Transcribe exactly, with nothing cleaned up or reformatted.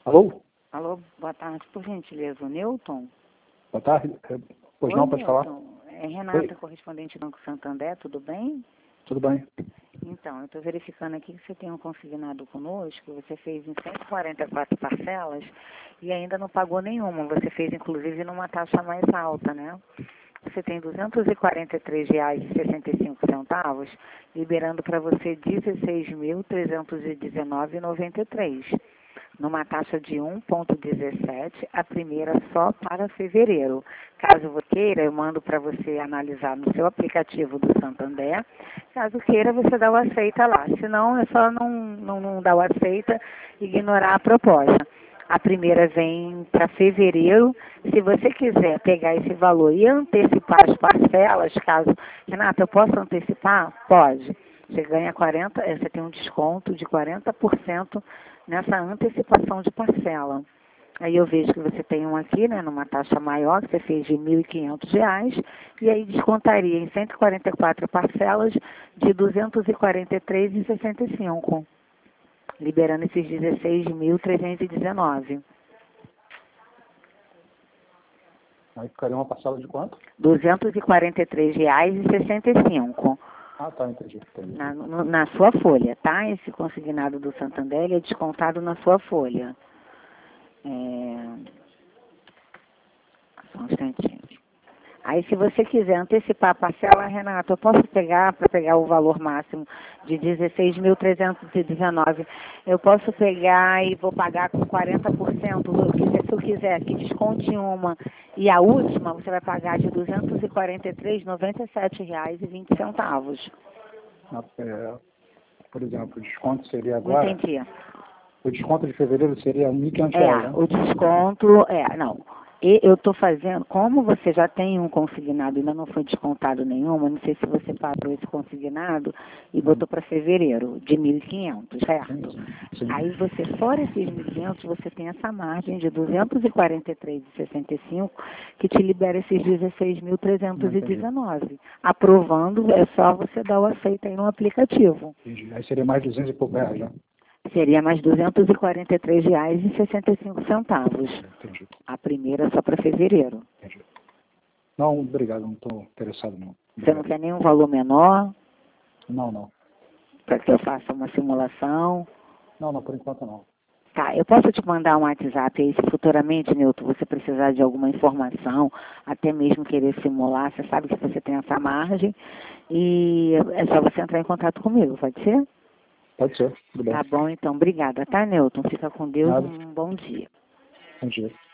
Alô? Alô, boa tarde, por gentileza, o Newton? Boa tarde. É, Pois Oi, não, pode falar? Newton. É Renata, Oi. correspondente do Banco Santander, tudo bem? Tudo bem? Então, eu estou verificando aqui que você tem um consignado conosco, você fez em cento e quarenta e quatro parcelas e ainda não pagou nenhuma. Você fez, inclusive, numa taxa mais alta, né? Você tem duzentos e quarenta e três reais e sessenta e cinco centavos, liberando para você dezesseis mil trezentos e dezenove reais e noventa e três centavos. Numa taxa de um vírgula dezessete, a primeira só para fevereiro. Caso você queira, eu mando para você analisar no seu aplicativo do Santander. Caso queira, você dá o aceita lá. Se não, é só não, não, não dar o aceita e ignorar a proposta. A primeira vem para fevereiro. Se você quiser pegar esse valor e antecipar as parcelas, caso... Renata, eu posso antecipar? Pode. Você ganha quarenta, eh, você tem um desconto de quarenta por cento nessa antecipação de parcela. Aí eu vejo que você tem um aqui, né, numa taxa maior, que você fez de mil e quinhentos reais, e aí descontaria em cento e quarenta e quatro parcelas de duzentos e quarenta e três reais e sessenta e cinco centavos, liberando esses dezesseis mil trezentos e dezenove. Aí ficaria uma parcela de quanto? duzentos e quarenta e três reais e sessenta e cinco centavos. Ah, tá, entendi. entendi. Na, no- na sua folha, tá? Esse consignado do Santander ele é descontado na sua folha. É... Só um instantinho. Aí, se você quiser antecipar a parcela, Renato, eu posso pegar, para pegar o valor máximo de dezesseis mil trezentos e dezenove, eu posso pegar e vou pagar com quarenta por cento. Se eu quiser que desconte uma e a última, você vai pagar de duzentos e quarenta e três reais e noventa e sete reais e vinte centavos. Ah, é, por exemplo, o desconto seria Não agora... entendi. O desconto de fevereiro seria mil e quinhentos É, reais, né? o desconto, é, não. E eu estou fazendo, como você já tem um consignado, ainda não foi descontado nenhuma, não sei se você parou esse consignado e botou para fevereiro, de mil e quinhentos, certo? Sim, sim. Aí você, fora esses mil e quinhentos, você tem essa margem de duzentos e quarenta e três reais e sessenta e cinco centavos que te libera esses dezesseis mil trezentos e dezenove. Aprovando, é só você dar o aceito aí no aplicativo. Entendi. Aí seria mais duzentos e pouco reais, né? Seria mais duzentos e quarenta e três reais e sessenta e cinco centavos. Entendi. A primeira só para fevereiro. Entendi. Não, obrigado, não estou interessado não. Você não Obrigado. quer nenhum valor menor Não, não. para que eu faça uma simulação? Não, não, por enquanto não. Tá, eu posso te mandar um WhatsApp aí, se futuramente, Nilton, você precisar de alguma informação, até mesmo querer simular, você sabe que você tem essa margem, e é só você entrar em contato comigo, pode ser? Pode ser, tudo bem. Tá bom, então, obrigada, tá, Nilton? Fica com Deus, Nada. um bom dia. Bom dia.